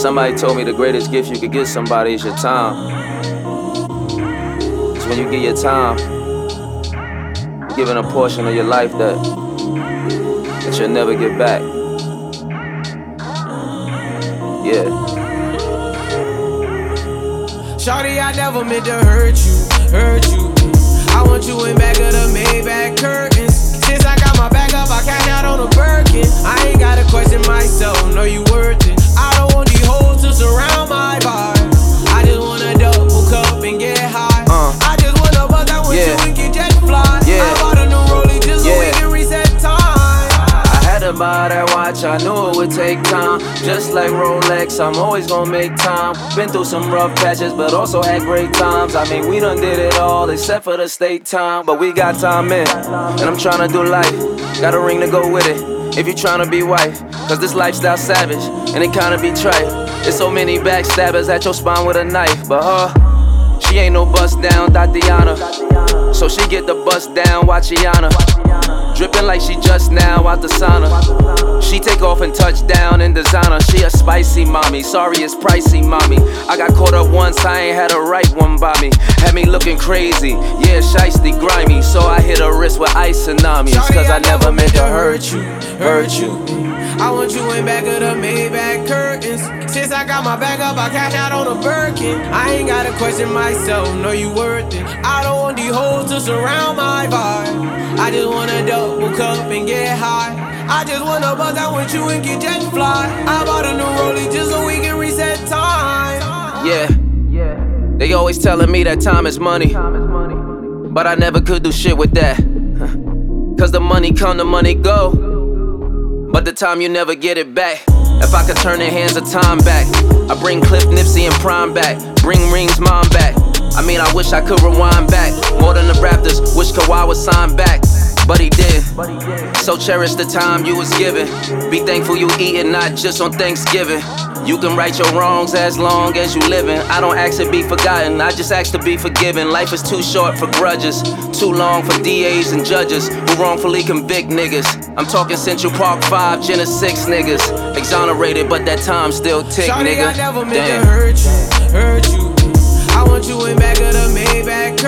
Somebody told me the greatest gift you could give somebody is your time. It's when you give your time, you're giving a portion of your life that you'll never get back. Yeah. Shawty, I never meant to hurt you. I want you in back of the Maybach curtains. Since I got my back up, I cash out on a Birkin. I ain't gotta question myself, know you worth it. I don't want these hoes to surround my bar. I just wanna double cup and get high. I just wanna buzz out with you and get jet fly. I bought a new Rollie just so we can reset time. I had to buy that watch, I knew it would take time. Just like Rolex, I'm always gonna make time. Been through some rough patches, but also had great times. I mean, we done did it all, except for the state time. But we got time in, and I'm tryna do life. Got a ring to go with it, if you tryna be wife. Cause this lifestyle savage, and it kinda be trite. There's so many backstabbers at your spine with a knife. But she ain't no bust down Tatiana. So she get the bust down Wachiana. Drippin' like she just now out the sauna. She take off and touch down in designer. She a spicy mommy, sorry it's pricey mommy. I got caught up once, I ain't had a right one by me. Had me looking crazy, yeah, shiesty, grimy. So I hit her wrist with ice tsunamis. Cause I never meant to hurt you. I want you in back of the Maybach curtains. Since I got my back up, I cash out on a Birkin. I ain't gotta question myself, know you worth it. I don't want these hoes to surround my vibe. I just wanna double cup and get high. I just wanna buzz out with you and get jet fly. I bought a new Rollie just so we can reset time. Yeah, they always telling me that time is money, but I never could do shit with that. Cause the money come, the money go, but the time you never get it back. If I could turn the hands of time back, I bring Cliff, Nipsey, and Prime back. Bring Ring's mom back. I mean, I wish I could rewind back. More than the Raptors, wish Kawhi was signed back. But he did. So cherish the time you was given. Be thankful you eatin', not just on Thanksgiving. You can right your wrongs as long as you livin'. I don't ask to be forgotten, I just ask to be forgiven. Life is too short for grudges, too long for DAs and judges who wrongfully convict niggas. I'm talking Central Park 5, Genesis 6 niggas. Exonerated, but that time still tick, Shawty, nigga. I never meant to hurt you. I want you in back of the Maybach curtains.